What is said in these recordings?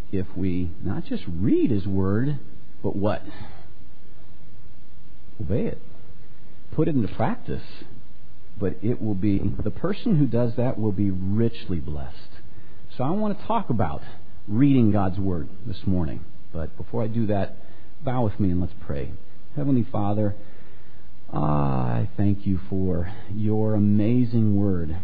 if we not just read His Word, but what? Obey it. Put it into practice. But it will be, the person who does that will be richly blessed. So I want to talk about reading God's Word this morning. But before I do that, bow with me and let's pray. Heavenly Father, I thank You for Your amazing Word.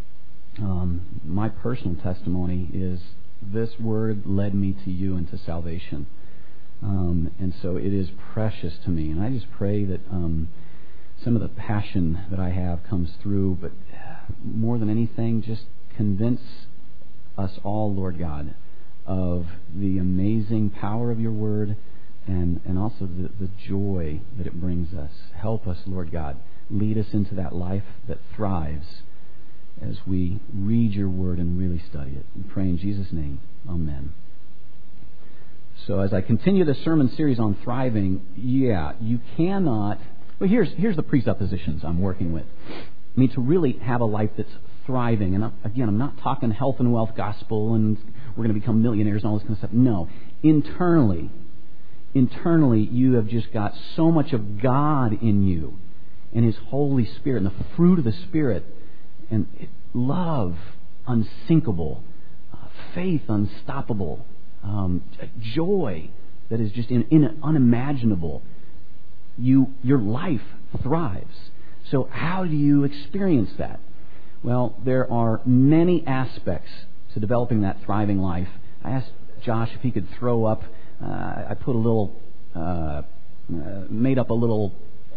My personal testimony is this Word led me to You and to salvation. And so it is precious to me. And I just pray that some of the passion that I have comes through, but more than anything, just convince us all, Lord God, of the amazing power of Your Word and also the joy that it brings us. Help us, Lord God. Lead us into that life that thrives as we read Your Word and really study it. We pray in Jesus' name. Amen. So as I continue the sermon series on thriving, you cannot... Well, here's the presuppositions I'm working with. I mean, to really have a life that's thriving, and again, I'm not talking health and wealth gospel and we're going to become millionaires and all this kind of stuff. No. Internally, you have just got so much of God in you and His Holy Spirit and the fruit of the Spirit and love unsinkable, faith unstoppable, joy that is just unimaginable. Your life thrives. So how do you experience that? Well, there are many aspects to developing that thriving life. I asked Josh if he could throw up. I put a little, made up a little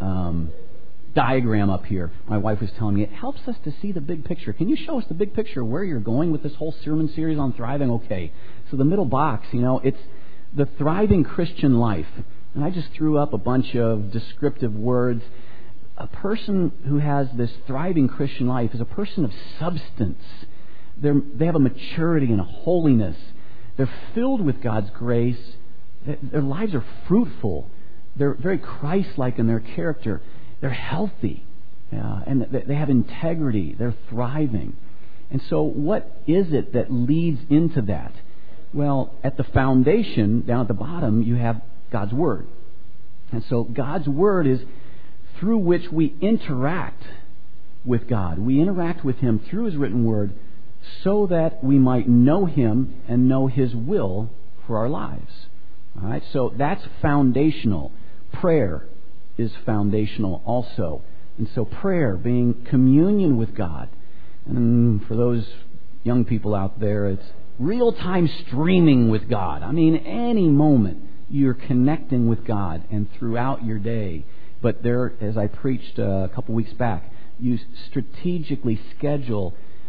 diagram up here. My wife was telling me it helps us to see the big picture. Can you show us the big picture where you're going with this whole sermon series on thriving? Okay. So the middle box, it's the thriving Christian life. And I just threw up a bunch of descriptive words. A person who has this thriving Christian life is a person of substance. They have a maturity and a holiness. They're filled with God's grace. Their lives are fruitful. They're very Christ-like in their character. They're healthy. And they have integrity. They're thriving. And so what is it that leads into that? Well, at the foundation, down at the bottom, you have God's Word. And so God's Word is through which we interact with God. We interact with Him through His written Word so that we might know Him and know His will for our lives. All right? So that's foundational. Prayer is foundational also. And so prayer, being communion with God. And for those young people out there, it's real-time streaming with God. I mean, any moment you're connecting with God and throughout your day. But there, as I preached a couple weeks back, you strategically schedule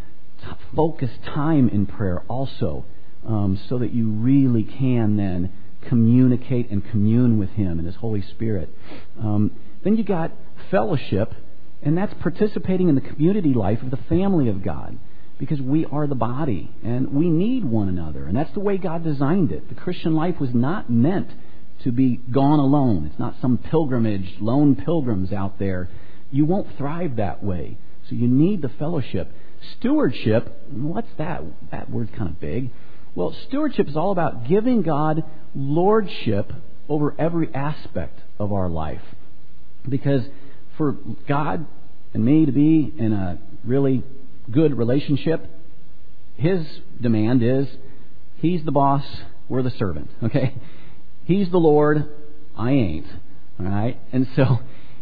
focused time in prayer also, so that you really can then communicate and commune with Him and His Holy Spirit. Then you got fellowship, and that's participating in the community life of the family of God. Because we are the body, and we need one another. And that's the way God designed it. The Christian life was not meant to be gone alone. It's not some pilgrimage, lone pilgrims out there. You won't thrive that way. So you need the fellowship. Stewardship, what's that? That word's kind of big. Well, stewardship is all about giving God lordship over every aspect of our life. Because for God and me to be in a really good relationship, His demand is He's the boss, we're the servant. Okay? He's the Lord, I ain't. All right? And so,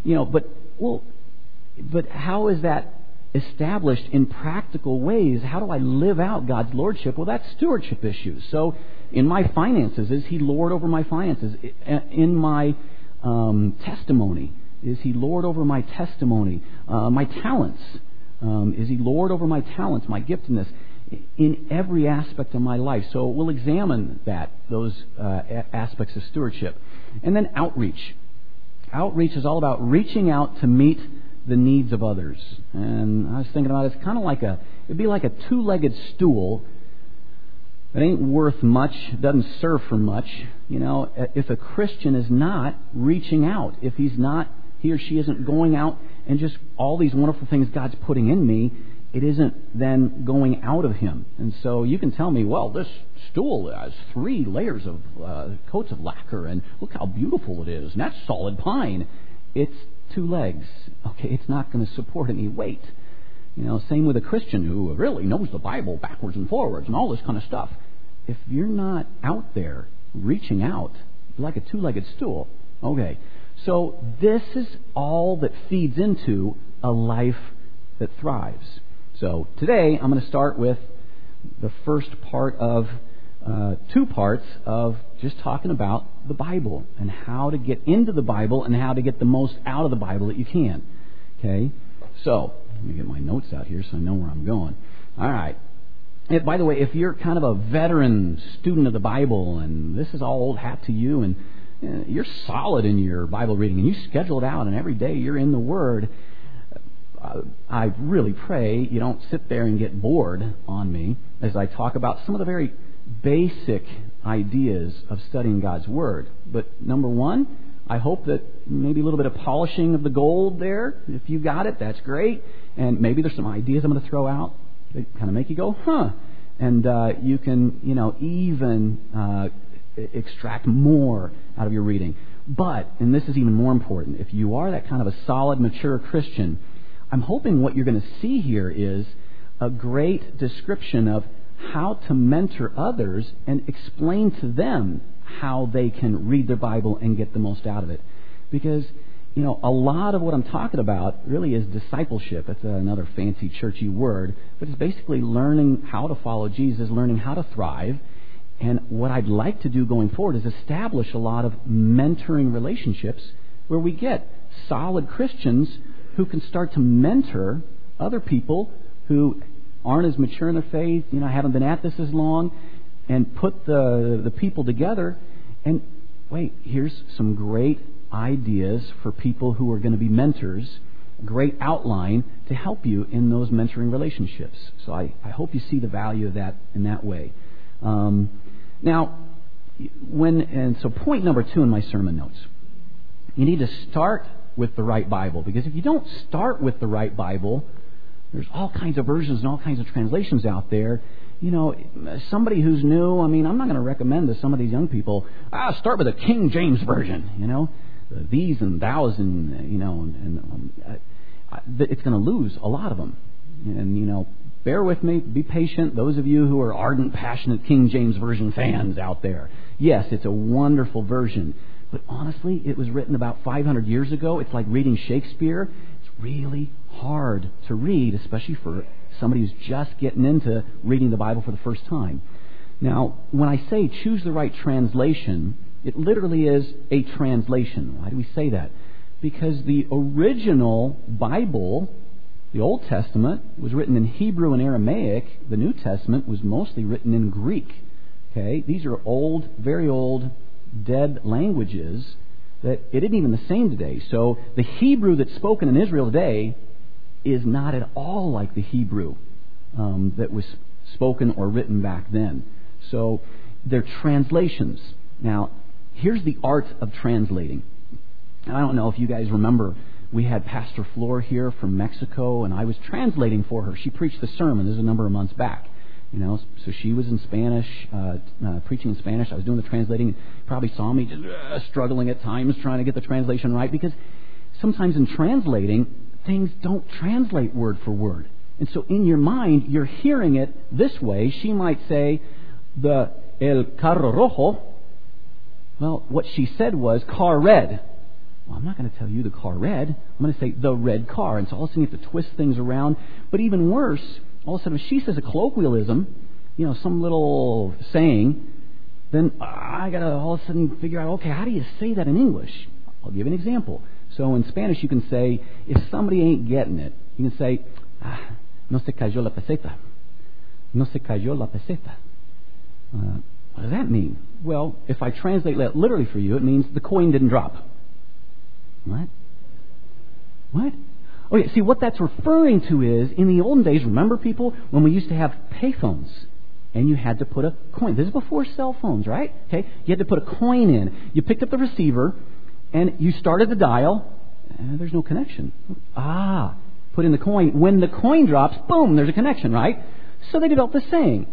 but how is that established in practical ways? How do I live out God's lordship? Well, that's stewardship issues. So in my finances, is He Lord over my finances? In my testimony, is He Lord over my testimony? My talents, is He Lord over my talents, my giftedness, in every aspect of my life? So we'll examine those aspects of stewardship. And then outreach. Outreach is all about reaching out to meet the needs of others. And I was thinking about it's kind of like it'd be like a two-legged stool that ain't worth much, doesn't serve for much. If a Christian is not reaching out, if he or she isn't going out and just all these wonderful things God's putting in me, it isn't then going out of him. And so you can tell me, well, this stool has 3 layers of coats of lacquer, and look how beautiful it is, and that's solid pine. It's 2 legs. Okay, it's not going to support any weight. Same with a Christian who really knows the Bible backwards and forwards and all this kind of stuff. If you're not out there reaching out like a 2-legged stool, okay. So this is all that feeds into a life that thrives. So today I'm going to start with the first part of 2 parts of just talking about the Bible and how to get into the Bible and how to get the most out of the Bible that you can. Okay? So, let me get my notes out here so I know where I'm going. All right. And by the way, if you're kind of a veteran student of the Bible and this is all old hat to you and you're solid in your Bible reading and you schedule it out and every day you're in the Word, I really pray you don't sit there and get bored on me as I talk about some of the very basic ideas of studying God's Word. But number one, I hope that maybe a little bit of polishing of the gold there. If you got it, that's great. And maybe there's some ideas I'm going to throw out that kind of make you go, huh. And you can, even extract more out of your reading. But, and this is even more important, if you are that kind of a solid, mature Christian, I'm hoping what you're going to see here is a great description of how to mentor others and explain to them how they can read their Bible and get the most out of it. Because, a lot of what I'm talking about really is discipleship. It's another fancy churchy word, but it's basically learning how to follow Jesus, learning how to thrive. And what I'd like to do going forward is establish a lot of mentoring relationships where we get solid Christians who can start to mentor other people who aren't as mature in their faith, haven't been at this as long, and put the people together. And wait, here's some great ideas for people who are going to be mentors, great outline to help you in those mentoring relationships. So I hope you see the value of that in that way. Now, so point number 2 in my sermon notes, you need to start with the right Bible, because if you don't start with the right Bible, there's all kinds of versions and all kinds of translations out there. Somebody who's new, I'm not going to recommend to some of these young people, start with a King James Version, these and thous and it's going to lose a lot of them. And, bear with me, be patient, those of you who are ardent, passionate King James Version fans out there. Yes, it's a wonderful version. But honestly, it was written about 500 years ago. It's like reading Shakespeare. It's really hard to read, especially for somebody who's just getting into reading the Bible for the first time. Now, when I say choose the right translation, it literally is a translation. Why do we say that? Because the original Bible, the Old Testament, was written in Hebrew and Aramaic. The New Testament was mostly written in Greek. Okay, these are old, very old, dead languages that it isn't even the same today. So the Hebrew that's spoken in Israel today is not at all like the Hebrew that was spoken or written back then. So they're translations. Now, here's the art of translating. And I don't know if you guys remember, we had Pastor Flor here from Mexico, and I was translating for her. She preached the sermon. This is a number of months back. So she was in Spanish, preaching in Spanish. I was doing the translating. You probably saw me just struggling at times trying to get the translation right, because sometimes in translating, things don't translate word for word. And so in your mind, you're hearing it this way. She might say, el carro rojo. Well, what she said was car red. Well, I'm not going to tell you the car red. I'm going to say the red car. And so all of a sudden you have to twist things around. But even worse, all of a sudden if she says a colloquialism, some little saying, then I got to all of a sudden figure out, okay, how do you say that in English? I'll give an example. So in Spanish you can say, if somebody ain't getting it, you can say, no se cayó la peseta. No se cayó la peseta. What does that mean? Well, if I translate that literally for you, it means the coin didn't drop. What? Oh yeah, see, what that's referring to is, in the olden days, remember people, when we used to have payphones, and you had to put a coin. This is before cell phones, right? Okay, you had to put a coin in. You picked up the receiver, and you started the dial, and there's no connection. put in the coin. When the coin drops, boom, there's a connection, right? So they developed this saying,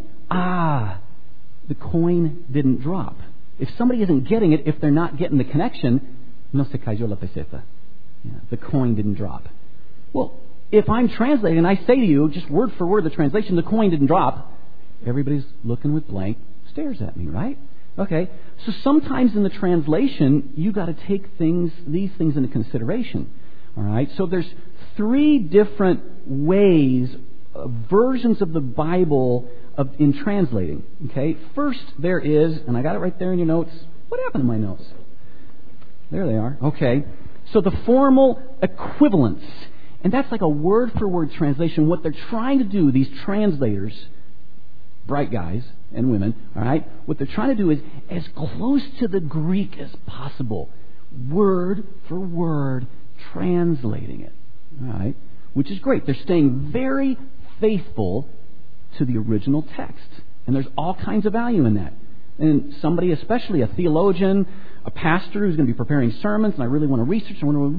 the coin didn't drop. If somebody isn't getting it, if they're not getting the connection, no se cayó la peseta. Yeah, the coin didn't drop. Well, if I'm translating and I say to you, just word for word the translation, the coin didn't drop, everybody's looking with blank stares at me, right? Okay, so sometimes in the translation, you got to take these things into consideration. All right, so there's 3 different ways, versions of the Bible in translating. Okay, first there is, and I got it right there in your notes. What happened to my notes? There they are. Okay, so the formal equivalence, and that's like a word-for-word translation. What they're trying to do, these translators, bright guys and women, all right, what they're trying to do is as close to the Greek as possible, word for word, translating it, all right, which is great. They're staying very faithful to the original text, and there's all kinds of value in that. And somebody, especially a theologian, a pastor who's going to be preparing sermons, and I really want to research,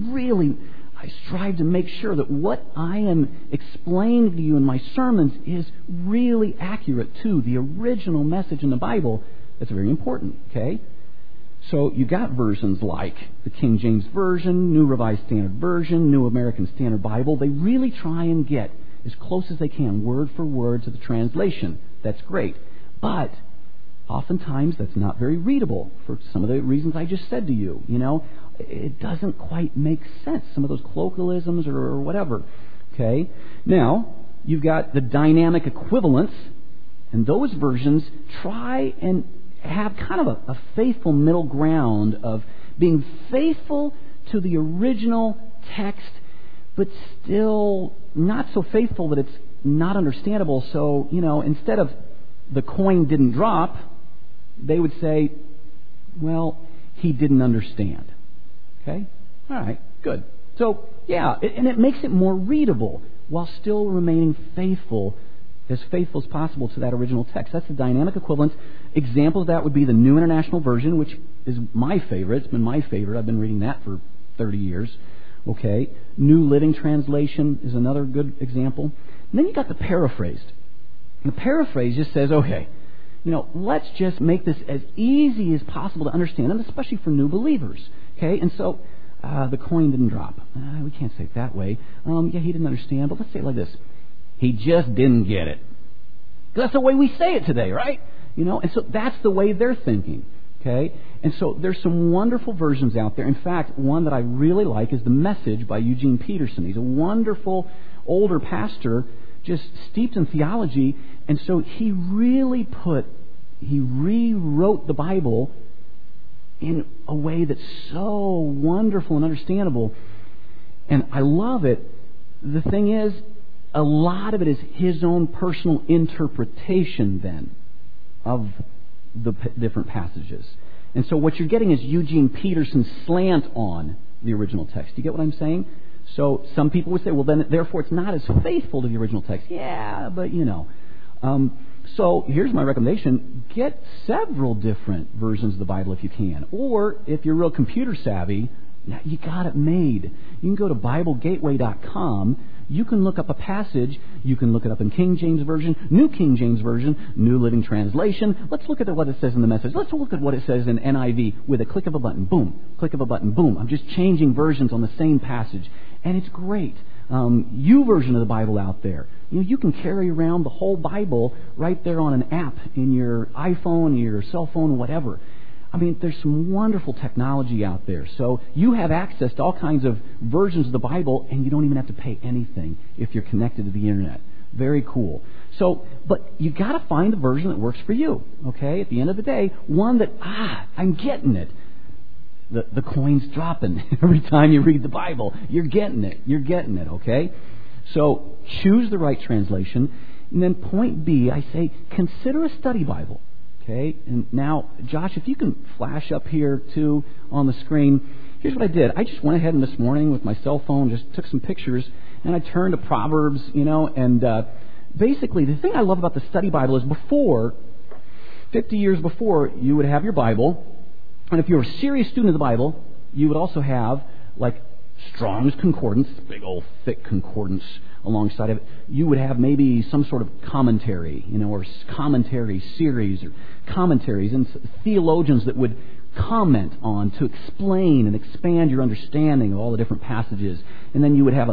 I strive to make sure that what I am explaining to you in my sermons is really accurate to the original message in the Bible. That's very important, okay? So you got versions like the King James Version, New Revised Standard Version, New American Standard Bible. They really try and get as close as they can, word for word, to the translation. That's great. But oftentimes that's not very readable for some of the reasons I just said to you. You know, it doesn't quite make sense, some of those colloquialisms or whatever. Okay? Now, you've got the dynamic equivalence, and those versions try and have kind of a faithful middle ground of being faithful to the original text, but still not so faithful that it's not understandable. So, you know, instead of the coin didn't drop, they would say, well, he didn't understand. Okay? All right, good. So, yeah, and it makes it more readable while still remaining faithful as possible to that original text. That's the dynamic equivalence. Example of that would be the New International Version, which is my favorite. It's been my favorite. I've been reading that for 30 years. Okay? New Living Translation is another good example. And then you got the paraphrased. The paraphrase just says, okay, you know, let's just make this as easy as possible to understand, and especially for new believers. Okay, and so the coin didn't drop. We can't say it that way. Yeah, he didn't understand, but let's say it like this. He just didn't get it. That's the way we say it today, right? You know, and so that's the way they're thinking. Okay, and so there's some wonderful versions out there. In fact, one that I really like is The Message by Eugene Peterson. He's a wonderful older pastor, just steeped in theology, and so he rewrote the Bible in a way that's so wonderful and understandable. And I love it. The thing is, a lot of it is his own personal interpretation then of the different passages. And so what you're getting is Eugene Peterson's slant on the original text. Do you get what I'm saying? So some people would say, well, then therefore it's not as faithful to the original text. Yeah, but you know. So here's my recommendation. Get several different versions of the Bible if you can. Or if you're real computer savvy, you got it made. You can go to BibleGateway.com. You can look up a passage. You can look it up in King James Version, New King James Version, New Living Translation. Let's look at what it says in the Message. Let's look at what it says in NIV with a click of a button. Boom. Click of a button. Boom. I'm just changing versions on the same passage. And it's great. YouVersion of the Bible out there. You know, you can carry around the whole Bible right there on an app in your iPhone, your cell phone, whatever. I mean, there's some wonderful technology out there. So you have access to all kinds of versions of the Bible, and you don't even have to pay anything if you're connected to the Internet. Very cool. So, but you got to find the version that works for you. Okay? At the end of the day, one that, I'm getting it. The coin's dropping every time you read the Bible. You're getting it. You're getting it, okay? So choose the right translation. And then point B, I say, consider a study Bible. Okay? And now, Josh, if you can flash up here, too, on the screen. Here's what I did. I just went ahead and this morning with my cell phone, just took some pictures, and I turned to Proverbs, you know, and basically the thing I love about the study Bible is 50 years before, you would have your Bible. And if you're a serious student of the Bible, you would also have, like, Strong's Concordance, big old thick concordance alongside of it. You would have maybe some sort of commentary, or commentary series or commentaries, and theologians that would comment on to explain and expand your understanding of all the different passages. And then you would have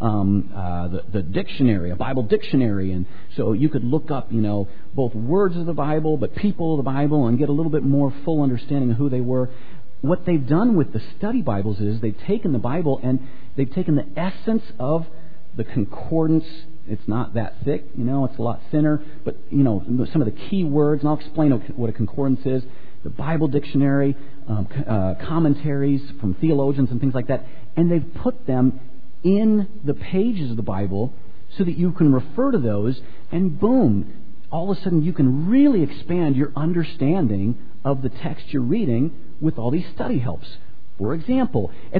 the dictionary, a Bible dictionary, and so you could look up, both words of the Bible, but people of the Bible, and get a little bit more full understanding of who they were. What they've done with the study Bibles is they've taken the Bible and they've taken the essence of the concordance. It's not that thick, it's a lot thinner, but, some of the key words, and I'll explain what a concordance is. The Bible dictionary, commentaries from theologians and things like that, and they've put them in the pages of the Bible so that you can refer to those, and boom, all of a sudden you can really expand your understanding of the text you're reading with all these study helps. For example, at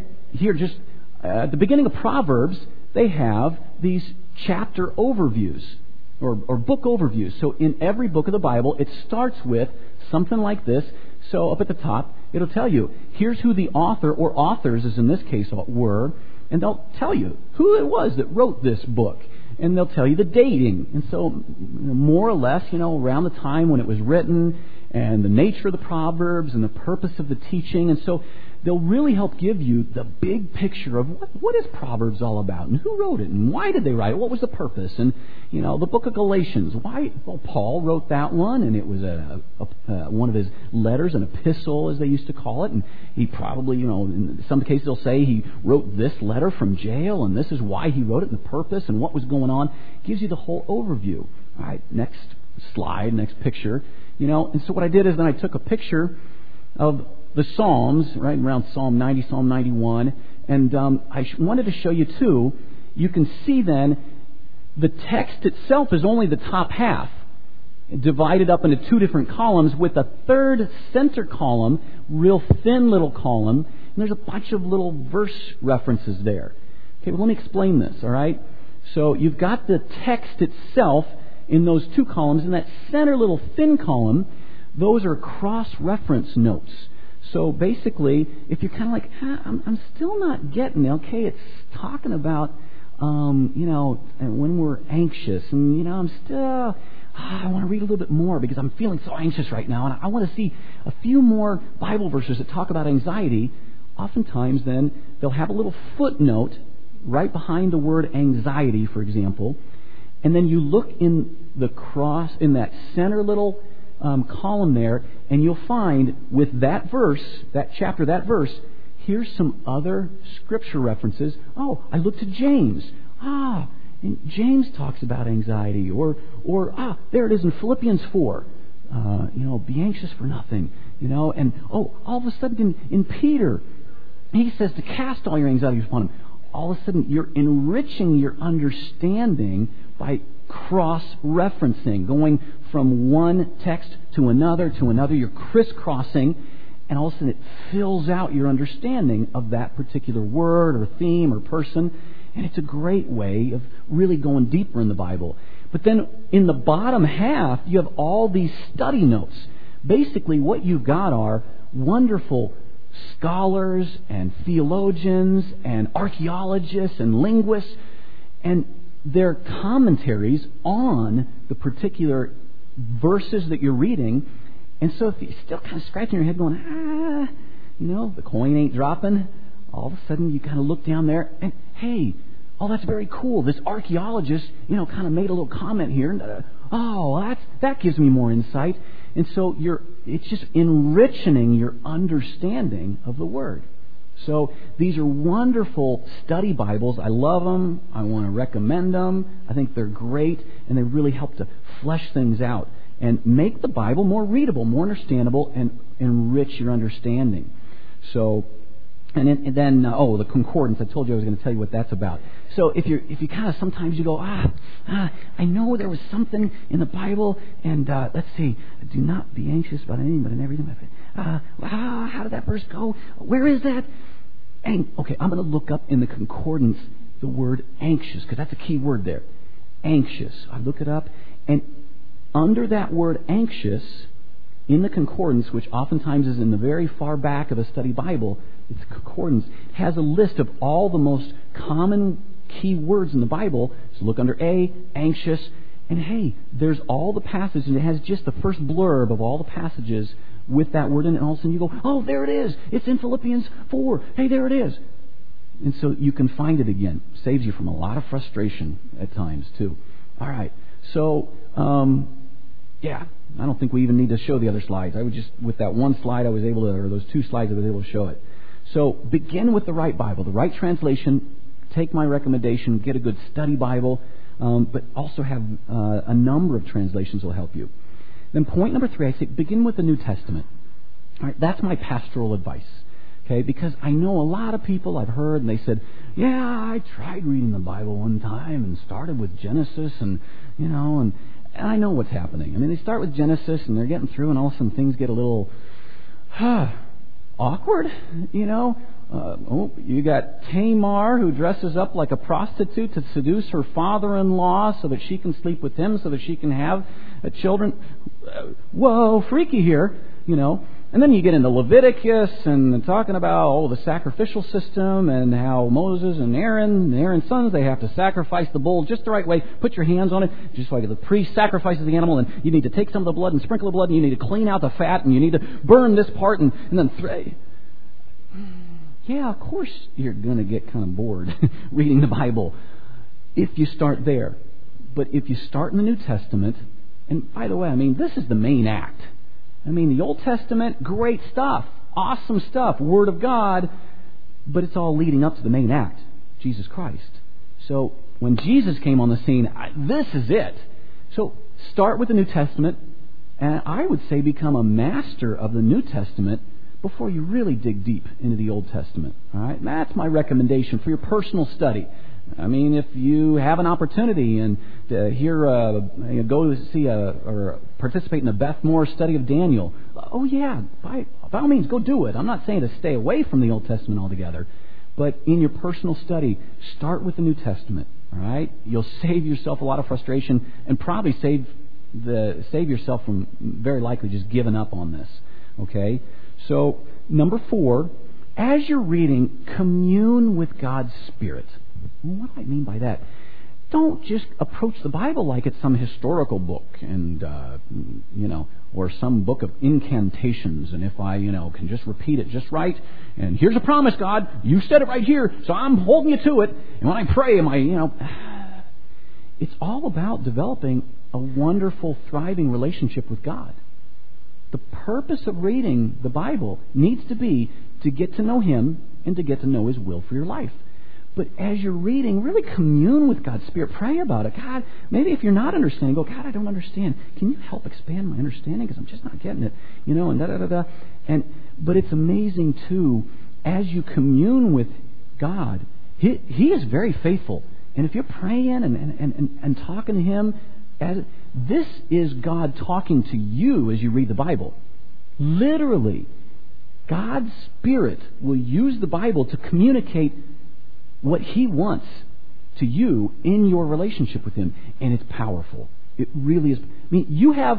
the beginning of Proverbs, they have these chapter overviews or book overviews. So in every book of the Bible, it starts with something like this. So up at the top, it'll tell you, here's who the author or authors, as in this case, were, and they'll tell you who it was that wrote this book. And they'll tell you the dating. And so more or less, around the time when it was written, and the nature of the Proverbs and the purpose of the teaching. And so they'll really help give you the big picture of what is Proverbs all about, and who wrote it, and why did they write it, what was the purpose. And, the book of Galatians, why? Well, Paul wrote that one, and it was one of his letters, an epistle, as they used to call it. And he probably, in some cases they'll say he wrote this letter from jail, and this is why he wrote it, and the purpose, and what was going on. It gives you the whole overview. All right, next slide, next picture. And so what I did is then I took a picture of the Psalms, right around Psalm 90, Psalm 91, and I wanted to show you too. You can see then the text itself is only the top half, divided up into two different columns with a third center column, real thin little column, and there's a bunch of little verse references there. Okay, well, let me explain this, all right? So you've got the text itself in those two columns. In that center little thin column, those are cross-reference notes. So basically, if you're kind of like, I'm still not getting it. Okay, it's talking about, when we're anxious, and I'm still, I want to read a little bit more because I'm feeling so anxious right now, and I want to see a few more Bible verses that talk about anxiety. Oftentimes, then they'll have a little footnote right behind the word anxiety, for example. And then you look in that center little column there, and you'll find with that verse, that chapter, that verse, here's some other scripture references. Oh, I look to James. And James talks about anxiety. Or there it is in Philippians 4. Be anxious for nothing. And all of a sudden in Peter, he says to cast all your anxieties upon him. All of a sudden, you're enriching your understanding by cross-referencing, going from one text to another. You're crisscrossing, and all of a sudden it fills out your understanding of that particular word or theme or person, and it's a great way of really going deeper in the Bible. But then in the bottom half, you have all these study notes. Basically, what you've got are wonderful scholars and theologians and archaeologists and linguists and their commentaries on the particular verses that you're reading. And so if you're still kind of scratching your head going, the coin ain't dropping, all of a sudden you kind of look down there and, hey, that's very cool. This archaeologist, kind of made a little comment here. And, that gives me more insight. And so it's just enriching your understanding of the Word. So these are wonderful study Bibles. I love them. I want to recommend them. I think they're great, and they really help to flesh things out and make the Bible more readable, more understandable, and enrich your understanding. So, and then the concordance. I told you I was going to tell you what that's about. So if you kind of sometimes you go, I know there was something in the Bible, and let's see, do not be anxious about anything, but in everything. How did that verse go? Where is that? And okay, I'm going to look up in the concordance the word anxious, because that's a key word there. Anxious. I look it up, and under that word anxious, in the concordance, which oftentimes is in the very far back of a study Bible, its concordance, has a list of all the most common key words in the Bible. So look under A, anxious, and hey, there's all the passages, and it has just the first blurb of all the passages with that word in it, and all of a sudden you go, oh, there it is. It's in Philippians 4. Hey, there it is. And so you can find it again. Saves you from a lot of frustration at times, too. All right. So, I don't think we even need to show the other slides. I would just, with that one slide, or those two slides, I was able to show it. So begin with the right Bible, the right translation. Take my recommendation. Get a good study Bible. But also have a number of translations will help you. Then point number 3, I say begin with the New Testament. All right, that's my pastoral advice. Okay, because I know a lot of people I've heard, and they said, yeah, I tried reading the Bible one time and started with Genesis, and I know what's happening. I mean, they start with Genesis, and they're getting through, and all of a sudden things get a little awkward, you got Tamar, who dresses up like a prostitute to seduce her father-in-law so that she can sleep with him, so that she can have children. Whoa, freaky here, And then you get into Leviticus and talking about the sacrificial system and how Moses and Aaron's sons, they have to sacrifice the bull just the right way. Put your hands on it, just like the priest sacrifices the animal, and you need to take some of the blood and sprinkle the blood, and you need to clean out the fat, and you need to burn this part, and then yeah, of course you're going to get kind of bored reading the Bible if you start there. But if you start in the New Testament, and by the way, this is the main act. The Old Testament, great stuff, awesome stuff, Word of God, but it's all leading up to the main act, Jesus Christ. So when Jesus came on the scene, this is it. So start with the New Testament, and I would say become a master of the New Testament before you really dig deep into the Old Testament. All right, that's my recommendation for your personal study. If you have an opportunity and to go to see or participate in the Beth Moore study of Daniel, by all means, go do it. I'm not saying to stay away from the Old Testament altogether, but in your personal study, start with the New Testament. All right, you'll save yourself a lot of frustration and probably save yourself from very likely just giving up on this. Okay. So, number 4, as you're reading, commune with God's Spirit. What do I mean by that? Don't just approach the Bible like it's some historical book and, or some book of incantations. And if I, can just repeat it just right, and here's a promise, God, you said it right here, so I'm holding you to it. And when I pray, it's all about developing a wonderful, thriving relationship with God. The purpose of reading the Bible needs to be to get to know Him and to get to know His will for your life. But as you're reading, really commune with God's Spirit. Pray about it. God, maybe if you're not understanding, go, God, I don't understand. Can you help expand my understanding? Because I'm just not getting it. And da-da-da-da. But it's amazing, too, as you commune with God, He is very faithful. And if you're praying and talking to Him, this is God talking to you as you read the Bible. Literally, God's Spirit will use the Bible to communicate what He wants to you in your relationship with Him. And it's powerful. It really is. You have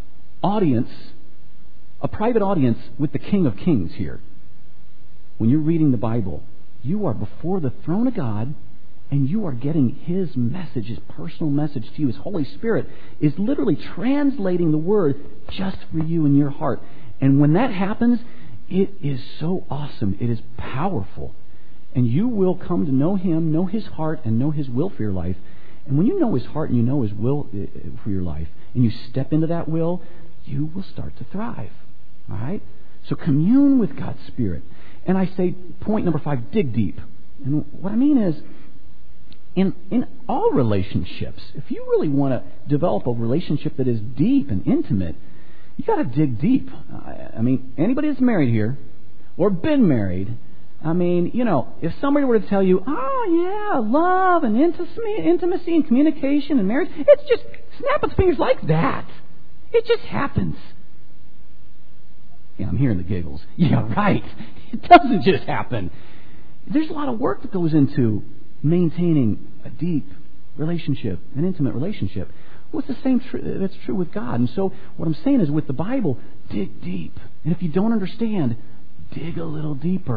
a private audience with the King of Kings here. When you're reading the Bible, you are before the throne of God, and you are getting His message, His personal message to you. His Holy Spirit is literally translating the Word just for you in your heart. And when that happens, it is so awesome. It is powerful. And you will come to know Him, know His heart, and know His will for your life. And when you know His heart and you know His will for your life, and you step into that will, you will start to thrive. All right? So commune with God's Spirit. And I say, point number 5, dig deep. And what I mean is, in all relationships, if you really want to develop a relationship that is deep and intimate, you got to dig deep. Anybody that's married here or been married, if somebody were to tell you, love and intimacy and communication and marriage, it's just snap its fingers like that. It just happens. Yeah, I'm hearing the giggles. Yeah, right. It doesn't just happen. There's a lot of work that goes into maintaining a deep relationship, an intimate relationship. Well, it's the same that's true with God. And so what I'm saying is with the Bible, dig deep. And if you don't understand, dig a little deeper.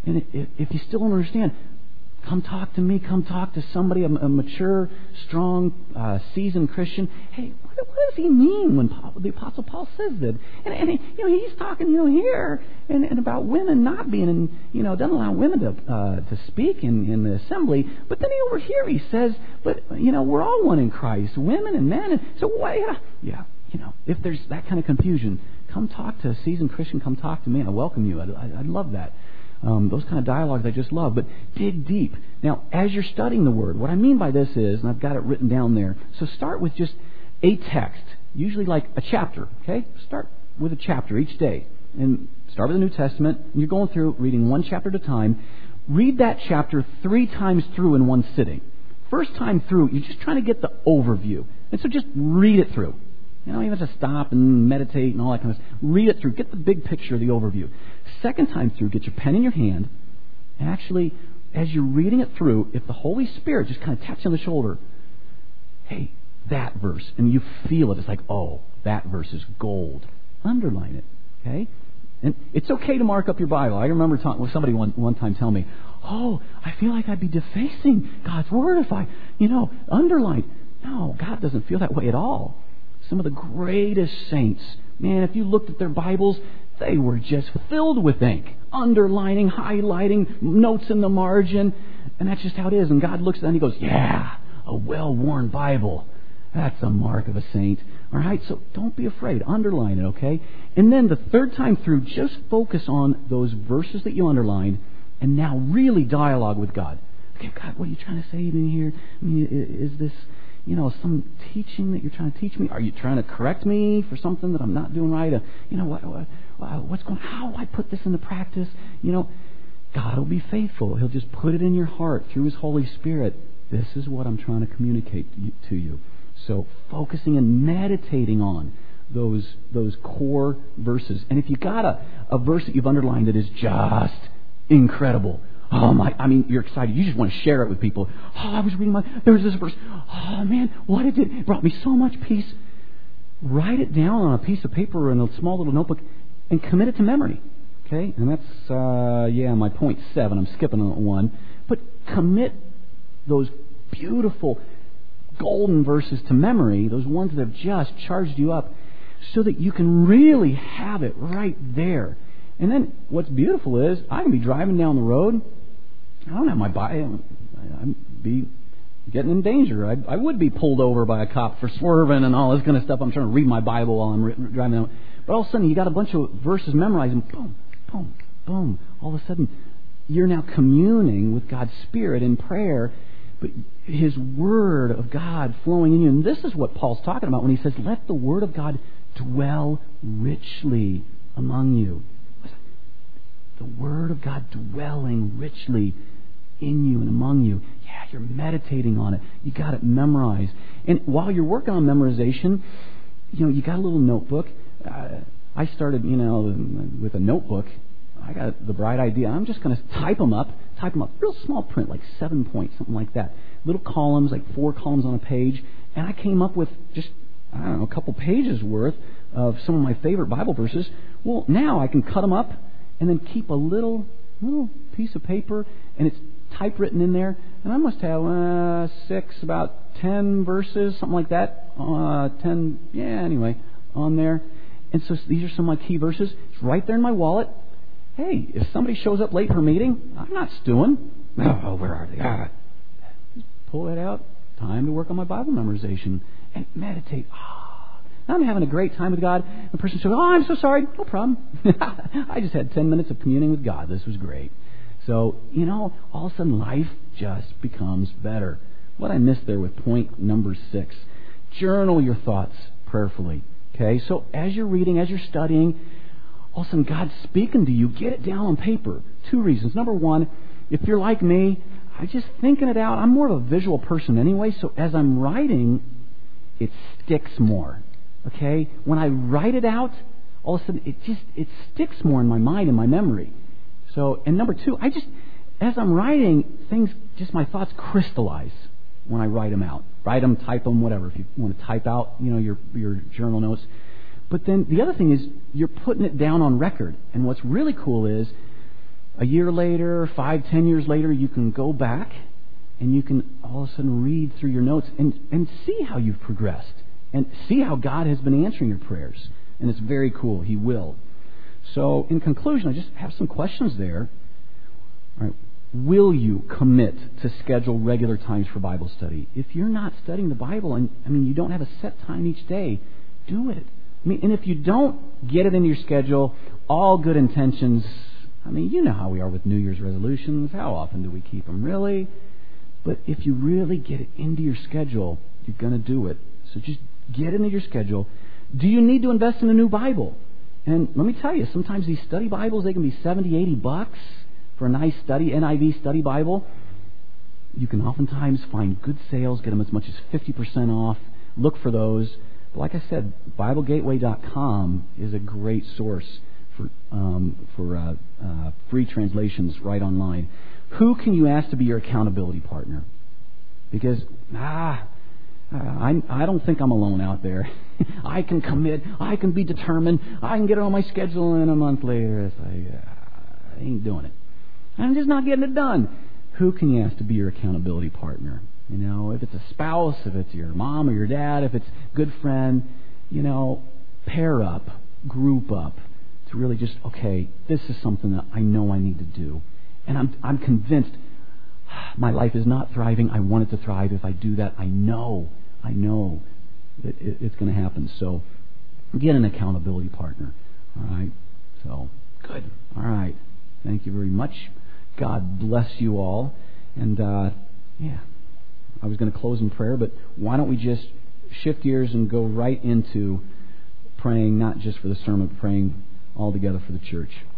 And if you still don't understand, come talk to me. Come talk to somebody, a mature, strong, seasoned Christian. Hey, what does he mean when the Apostle Paul says that? And he's talking, here and about women not being in, doesn't allow women to speak in the assembly. But then over here he says, but we're all one in Christ, women and men. And so why? Yeah, if there's that kind of confusion, come talk to a seasoned Christian. Come talk to me, and I welcome you. I'd love that. Those kind of dialogues I just love. But dig deep. Now, as you're studying the Word, what I mean by this is, and I've got it written down there, so start with just a text, usually like a chapter, okay? Start with a chapter each day. And start with the New Testament, and you're going through reading one chapter at a time. Read that chapter 3 times through in one sitting. First time through, you're just trying to get the overview. And so just read it through. You don't even have to stop and meditate and all that kind of stuff. Read it through. Get the big picture of the overview. Second time through, get your pen in your hand, and actually, as you're reading it through, if the Holy Spirit just kind of taps you on the shoulder, hey, that verse, and you feel it, it's like, oh, that verse is gold. Underline it, okay? And it's okay to mark up your Bible. I remember somebody one time telling me, oh, I feel like I'd be defacing God's Word if I, underline. No, God doesn't feel that way at all. Some of the greatest saints, man, if you looked at their Bibles, they were just filled with ink, underlining, highlighting, notes in the margin, and that's just how it is. And God looks at it and He goes, yeah, a well-worn Bible. That's a mark of a saint. All right, so don't be afraid. Underline it, okay? And then the third time through, just focus on those verses that you underlined, and now really dialogue with God. Okay, God, what are you trying to say in here? I mean, is this, some teaching that you're trying to teach me? Are you trying to correct me for something that I'm not doing right? What's going on? How do I put this into practice? God will be faithful. He'll just put it in your heart through His Holy Spirit. This is what I'm trying to communicate to you. So focusing and meditating on those core verses. And if you got a verse that you've underlined that is just incredible, oh my, you're excited. You just want to share it with people. Oh, I was reading there was this verse. Oh man, what it did. It brought me so much peace. Write it down on a piece of paper or in a small little notebook and commit it to memory. Okay? And that's, my point 7. I'm skipping on 1. But commit those beautiful golden verses to memory, those ones that have just charged you up, so that you can really have it right there. And then what's beautiful is I can be driving down the road. I don't have my Bible. I'd be getting in danger. I would be pulled over by a cop for swerving and all this kind of stuff. I'm trying to read my Bible while I'm driving down. But all of a sudden, you got a bunch of verses memorized, and boom, boom, boom. All of a sudden, you're now communing with God's Spirit in prayer, but His Word of God flowing in you. And this is what Paul's talking about when he says, let the Word of God dwell richly among you. The Word of God dwelling richly in you and among you. Yeah, you're meditating on it. You got it memorized. And while you're working on memorization, you got a little notebook. I started, with a notebook. I got the bright idea. I'm just going to type them up, real small print, like 7 points, something like that. Little columns, like 4 columns on a page. And I came up with just, a couple pages worth of some of my favorite Bible verses. Well, now I can cut them up and then keep a little piece of paper, and it's typewritten in there. And I must have about 10 verses, something like that. 10, anyway, on there. And so these are some of my key verses. It's right there in my wallet. Hey, if somebody shows up late for a meeting, I'm not stewing. Oh, where are they? Just pull that out. Time to work on my Bible memorization and meditate. I'm having a great time with God. The person says, I'm so sorry. No problem. I just had 10 minutes of communing with God. This was great. So, all of a sudden life just becomes better. What I missed there with point number 6. Journal your thoughts prayerfully. Okay? So as you're reading, as you're studying, all of a sudden God's speaking to you. Get it down on paper. 2 reasons. Number 1, if you're like me, I'm just thinking it out. I'm more of a visual person anyway, so as I'm writing, it sticks more. Okay? When I write it out, all of a sudden it sticks more in my mind and my memory. So, and number 2, as I'm writing, my thoughts crystallize when I write them out. Write them, type them, whatever. If you want to type out, your journal notes. But then the other thing is you're putting it down on record. And what's really cool is a year later, 5, 10 years later, you can go back and you can all of a sudden read through your notes and see how you've progressed and see how God has been answering your prayers. And it's very cool. He will. So in conclusion, I just have some questions there. All right. Will you commit to schedule regular times for Bible study? If you're not studying the Bible and you don't have a set time each day, do it. And if you don't get it into your schedule, all good intentions, you know how we are with New Year's resolutions. How often do we keep them? Really? But if you really get it into your schedule, you're going to do it. So just get it into your schedule. Do you need to invest in a new Bible? And let me tell you, sometimes these study Bibles, they can be $70, $80 for a nice NIV study Bible. You can oftentimes find good sales, get them as much as 50% off. Look for those. But like I said, BibleGateway.com is a great source for free translations right online. Who can you ask to be your accountability partner? Because, I don't think I'm alone out there. I can commit. I can be determined. I can get it on my schedule, and a month later, it's like, I ain't doing it. I'm just not getting it done. Who can you ask to be your accountability partner? If it's a spouse, if it's your mom or your dad, if it's a good friend, pair up, group up to really just, okay, this is something that I know I need to do. And I'm convinced my life is not thriving. I want it to thrive. If I do that, I know that it's going to happen. So get an accountability partner. All right? So, good. All right. Thank you very much. God bless you all. And, I was going to close in prayer, but why don't we just shift gears and go right into praying, not just for the sermon, but praying all together for the church.